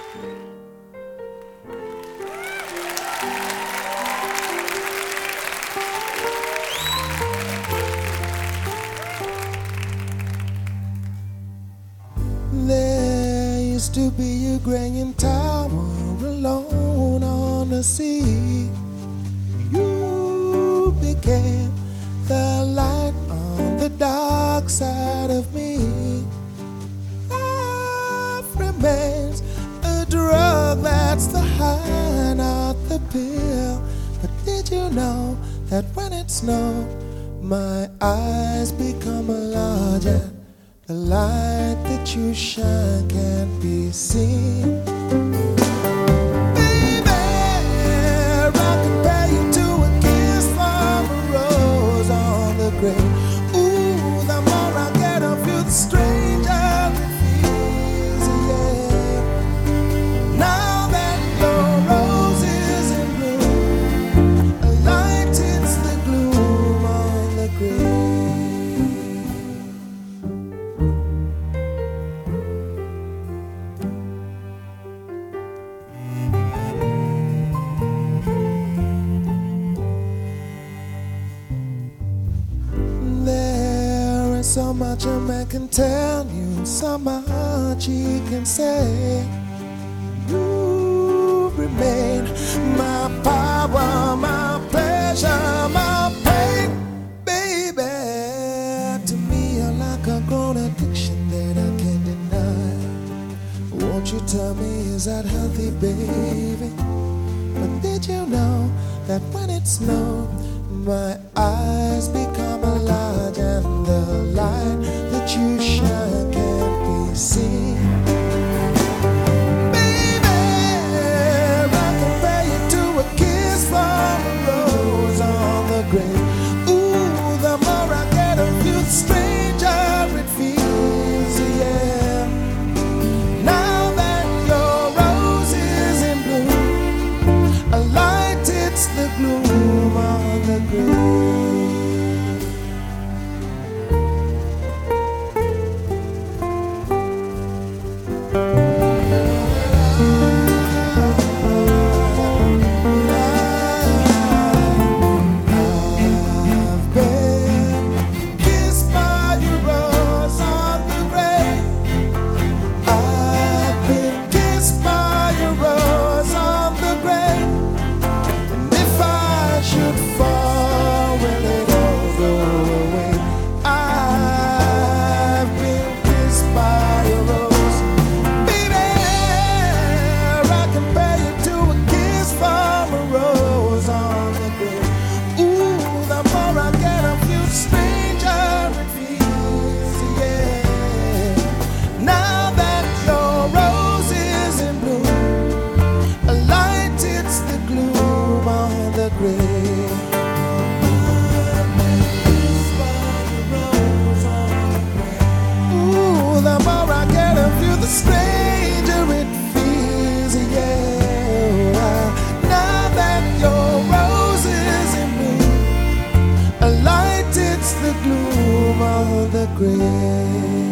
There used to be a graying tower alone on the sea. You became the light on the dark side of me. Love remains a drug that's the high, not the pill. But did you know that when it snows, my eyes become larger? The light that you shine can't be seen. Baby, I compare you to a kiss from a rose on the grave. Ooh, the more I get of you, the stranger it feels, yeah. Now that your rose is in bloom, a light hits the gloom on the grave. So much a man can tell you, so much he can say. You remain my power, my pleasure, my pain. Baby, to me you're like a grown addiction that I can't deny. Won't you tell me, is that healthy, baby? But did you know that when it snows, my eyes become large and the light that you shine can't be seen? Baby, I compare you to a kiss from a rose on the grave. Ooh, the more I get of you, the stranger it feels, yeah. Now that your rose is in bloom, a light hits the gloom on the grave. Ooh, the more I get of you, the stranger it feels, yeah. Now that your rose is in bloom, a light hits the gloom of the grave.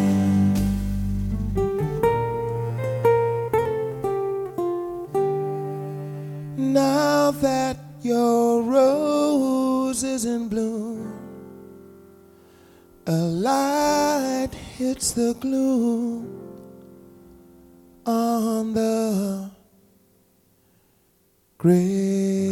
Now that your rose is in bloom, a light hits the gloom on the grave.